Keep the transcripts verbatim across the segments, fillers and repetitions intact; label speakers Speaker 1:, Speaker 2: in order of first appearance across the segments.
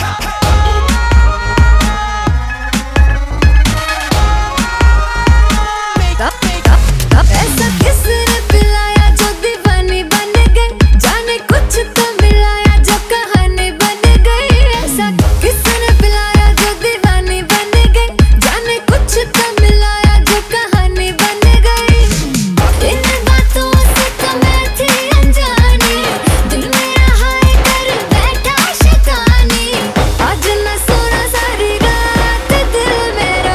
Speaker 1: ऐसा किसने पिलाया जो दीवानी बन गई, जाने कुछ तो मिलाया जो कहानी बन गई। ऐसा किसने पिलाया जो दीवानी बन गई, जाने कुछ तो मिलाया जो कहानी बन गई। इन बातों से तो मैं थी अनजानी, दिल में हाय कर बैठा शैतानी। आज न सोना सारी रात दिल मेरा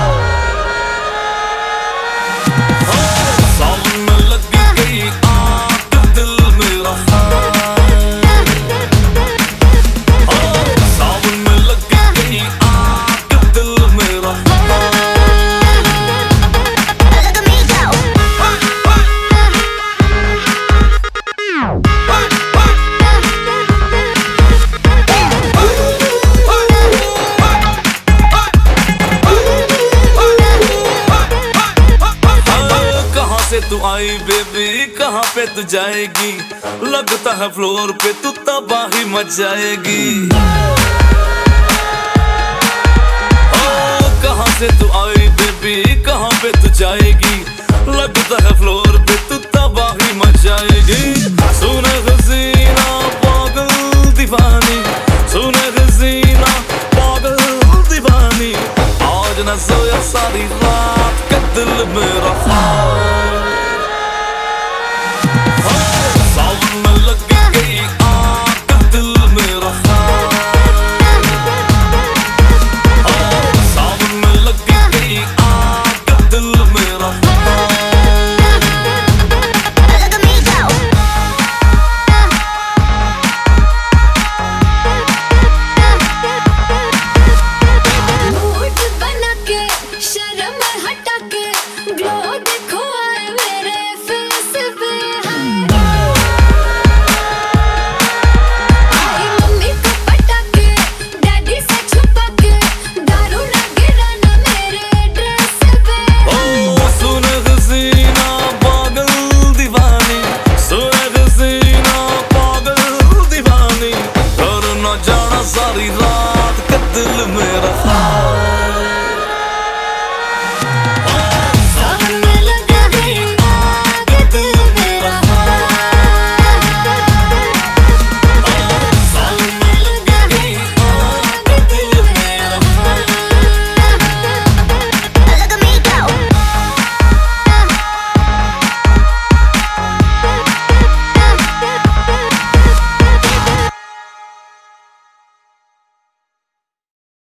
Speaker 2: तू आई बेबी, कहाँ पे तू जाएगी? लगता है फ्लोर पे तू तबाही मच जाएगी। ओ कहाँ से तू आई बेबी, कहाँ पे तू जाएगी?